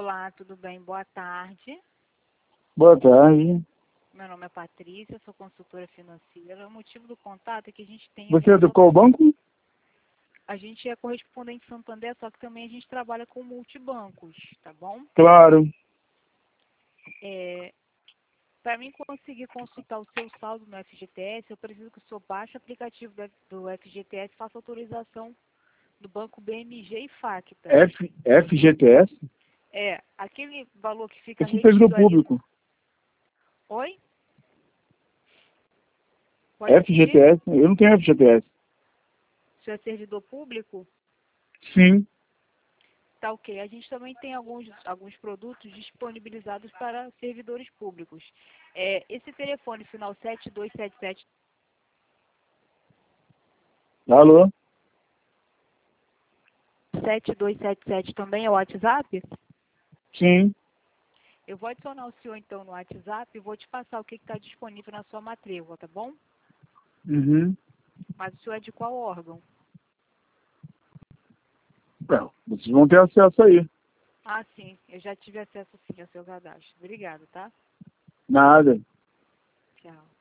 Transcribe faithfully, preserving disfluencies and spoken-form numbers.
Olá, tudo bem? Boa tarde. Boa tarde. Meu nome é Patrícia, sou consultora financeira. O motivo do contato é que a gente tem... Você é do algumas qual outras- banco? A gente é correspondente Santander, só que também a gente trabalha com multibancos, tá bom? Claro. É, Para mim conseguir consultar o seu saldo no F G T S, eu preciso que o senhor baixe o aplicativo do do F G T S e faça autorização do banco B M G e Facta. F, F G T S? É, aquele valor que fica Esse é servidor retido ali no... público. Oi? Pode F G T repetir? S? Eu não tenho F G T S. O senhor é servidor público? Sim. Tá ok. A gente também tem alguns, alguns produtos disponibilizados para servidores públicos. É, esse telefone final sete dois sete sete Alô? sete dois sete sete também é o WhatsApp? Sim. Eu vou adicionar o senhor então no WhatsApp e vou te passar o que está disponível na sua matrícula, tá bom? Uhum. Mas o senhor é de qual órgão? Não, vocês vão ter acesso aí. Ah, sim. Eu já tive acesso sim ao seu cadastro. Obrigada, tá? Nada. Tchau.